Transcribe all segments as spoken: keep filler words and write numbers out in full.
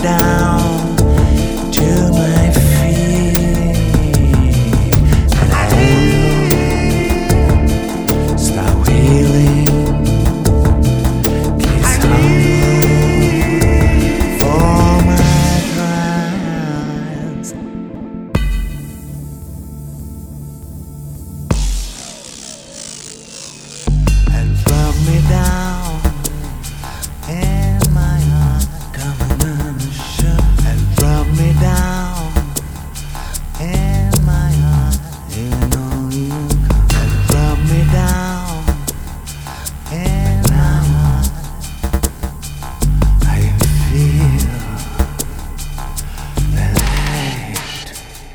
down to my feet, and I will stop healing. Kiss home for my crimes, and from me down in my heart, coming on the show, and from me down in my heart, even though you come, and from me down in my heart, I can feel the light.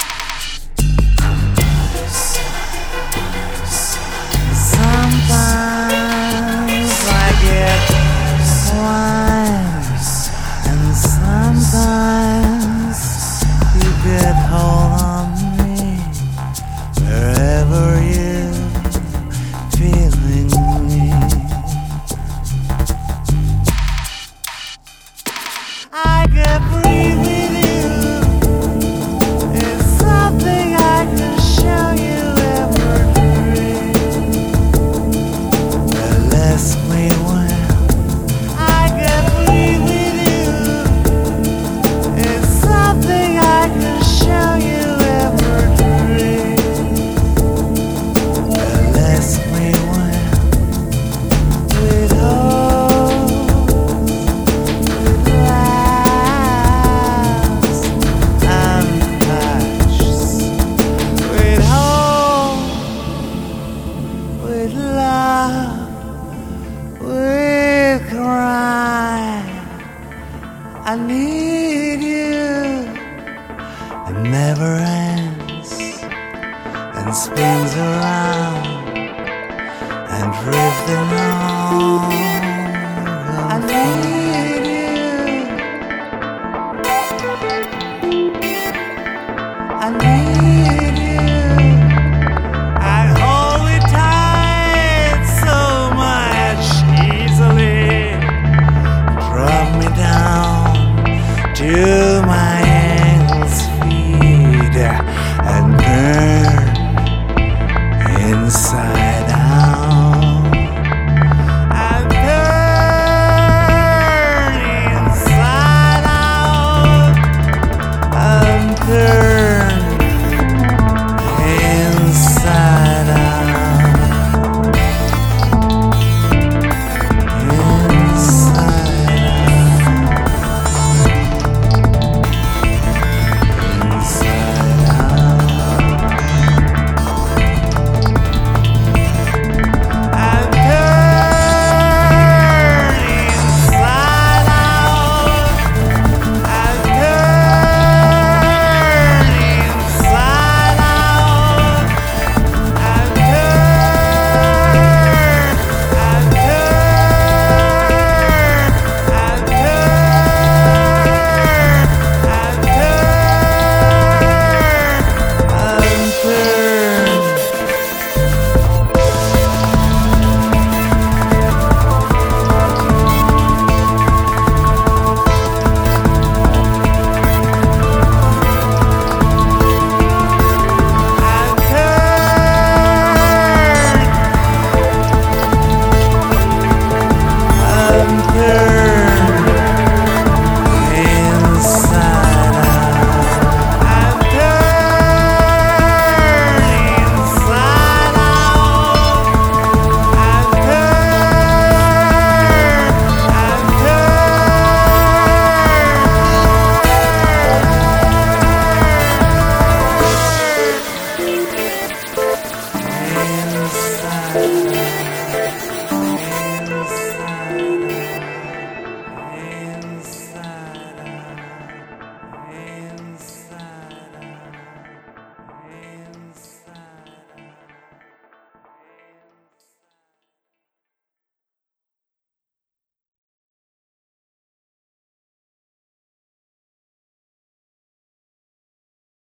Sometimes I get wise, and sometimes you get hold on me. Wherever you feeling me, I get free with you. It's something I can show you every day. Well, ask me when I get free with you. It's something I can show you every day. Well, ask me when with hope, with laughs and passions, with hope, with love, with cry. I need you. It never ends and spins around and drifting on. I need you. I need you. I hold it tight so much easily. Drop me down to my